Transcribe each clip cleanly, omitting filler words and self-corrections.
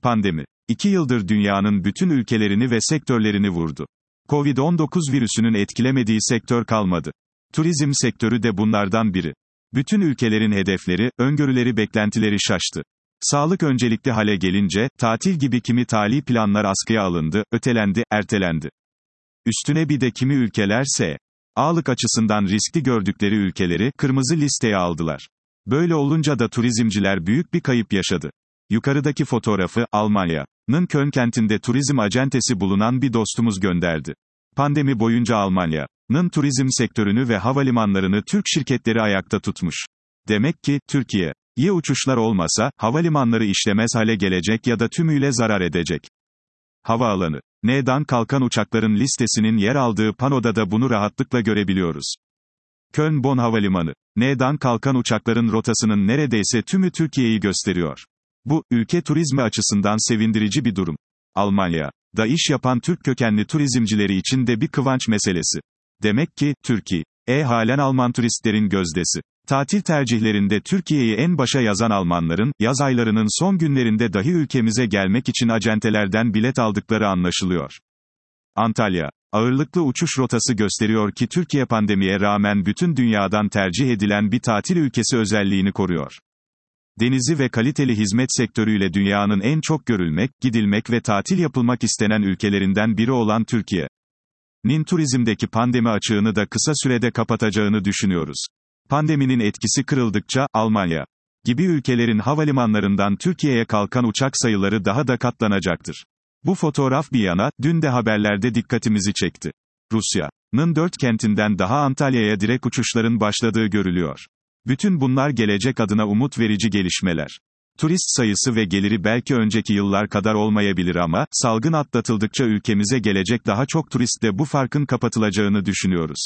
Pandemi. 2 yıldır dünyanın bütün ülkelerini ve sektörlerini vurdu. Covid-19 virüsünün etkilemediği sektör kalmadı. Turizm sektörü de bunlardan biri. Bütün ülkelerin hedefleri, öngörüleri, beklentileri şaştı. Sağlık öncelikli hale gelince, tatil gibi kimi tali planlar askıya alındı, ötelendi, ertelendi. Üstüne bir de kimi ülkelerse, sağlık açısından riskli gördükleri ülkeleri, kırmızı listeye aldılar. Böyle olunca da turizmciler büyük bir kayıp yaşadı. Yukarıdaki fotoğrafı, Almanya'nın Köln kentinde turizm acentesi bulunan bir dostumuz gönderdi. Pandemi boyunca Almanya'nın turizm sektörünü ve havalimanlarını Türk şirketleri ayakta tutmuş. Demek ki, Türkiye'ye uçuşlar olmasa, havalimanları işlemez hale gelecek ya da tümüyle zarar edecek. Havaalanı. N'dan kalkan uçakların listesinin yer aldığı panoda da bunu rahatlıkla görebiliyoruz. Köln-Bonn Havalimanı. N'dan kalkan uçakların rotasının neredeyse tümü Türkiye'yi gösteriyor. Bu, ülke turizmi açısından sevindirici bir durum. Almanya'da iş yapan Türk kökenli turizmcileri için de bir kıvanç meselesi. Demek ki, Türkiye, halen Alman turistlerin gözdesi. Tatil tercihlerinde Türkiye'yi en başa yazan Almanların, yaz aylarının son günlerinde dahi ülkemize gelmek için acentelerden bilet aldıkları anlaşılıyor. Antalya. Ağırlıklı uçuş rotası gösteriyor ki Türkiye pandemiye rağmen bütün dünyadan tercih edilen bir tatil ülkesi özelliğini koruyor. Denizi ve kaliteli hizmet sektörüyle dünyanın en çok görülmek, gidilmek ve tatil yapılmak istenen ülkelerinden biri olan Türkiye'nin turizmdeki pandemi açığını da kısa sürede kapatacağını düşünüyoruz. Pandeminin etkisi kırıldıkça, Almanya gibi ülkelerin havalimanlarından Türkiye'ye kalkan uçak sayıları daha da katlanacaktır. Bu fotoğraf bir yana, dün de haberlerde dikkatimizi çekti. Rusya'nın 4 kentinden daha Antalya'ya direkt uçuşların başladığı görülüyor. Bütün bunlar gelecek adına umut verici gelişmeler. Turist sayısı ve geliri belki önceki yıllar kadar olmayabilir ama, salgın atlatıldıkça ülkemize gelecek daha çok turistle bu farkın kapatılacağını düşünüyoruz.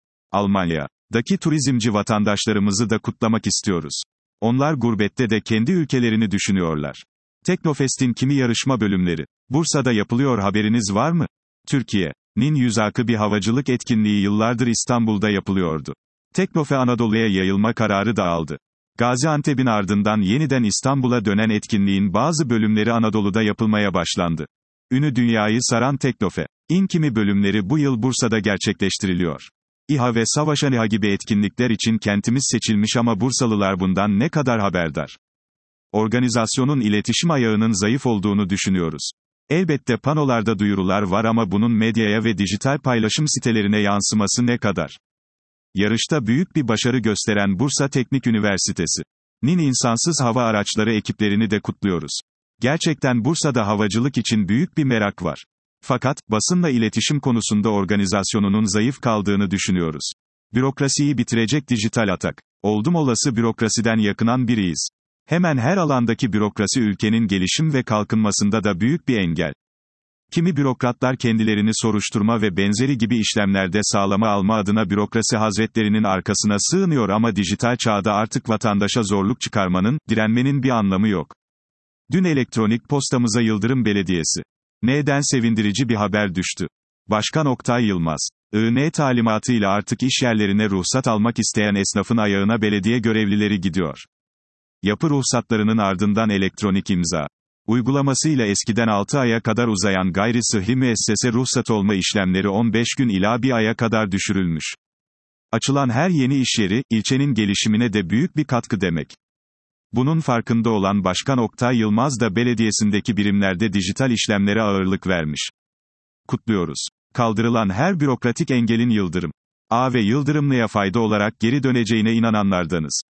Almanya'daki turizmci vatandaşlarımızı da kutlamak istiyoruz. Onlar gurbette de kendi ülkelerini düşünüyorlar. Teknofest'in kimi yarışma bölümleri Bursa'da yapılıyor, haberiniz var mı? Türkiye'nin yüzakı bir havacılık etkinliği yıllardır İstanbul'da yapılıyordu. Teknofe Anadolu'ya yayılma kararı da aldı. Gaziantep'in ardından yeniden İstanbul'a dönen etkinliğin bazı bölümleri Anadolu'da yapılmaya başlandı. Ünü dünyayı saran Teknofe'in kimi bölümleri bu yıl Bursa'da gerçekleştiriliyor. İHA ve Savaşan İHA gibi etkinlikler için kentimiz seçilmiş ama Bursalılar bundan ne kadar haberdar? Organizasyonun iletişim ayağının zayıf olduğunu düşünüyoruz. Elbette panolarda duyurular var ama bunun medyaya ve dijital paylaşım sitelerine yansıması ne kadar? Yarışta büyük bir başarı gösteren Bursa Teknik Üniversitesi'nin insansız hava araçları ekiplerini de kutluyoruz. Gerçekten Bursa'da havacılık için büyük bir merak var. Fakat, basınla iletişim konusunda organizasyonunun zayıf kaldığını düşünüyoruz. Bürokrasiyi bitirecek dijital atak. Oldum olası bürokrasiden yakınan biriyiz. Hemen her alandaki bürokrasi ülkenin gelişim ve kalkınmasında da büyük bir engel. Kimi bürokratlar kendilerini soruşturma ve benzeri gibi işlemlerde sağlama alma adına bürokrasi hazretlerinin arkasına sığınıyor ama dijital çağda artık vatandaşa zorluk çıkarmanın, direnmenin bir anlamı yok. Dün elektronik postamıza Yıldırım Belediyesi N'den sevindirici bir haber düştü. Başkan Oktay Yılmaz, IN talimatıyla artık iş yerlerine ruhsat almak isteyen esnafın ayağına belediye görevlileri gidiyor. Yapı ruhsatlarının ardından elektronik imza uygulamasıyla eskiden 6 aya kadar uzayan gayri sıhhi müessese ruhsat olma işlemleri 15 gün ila 1 aya kadar düşürülmüş. Açılan her yeni iş yeri, ilçenin gelişimine de büyük bir katkı demek. Bunun farkında olan Başkan Oktay Yılmaz da belediyesindeki birimlerde dijital işlemlere ağırlık vermiş. Kutluyoruz. Kaldırılan her bürokratik engelin Yıldırım A ve Yıldırımlı'ya fayda olarak geri döneceğine inananlardanız.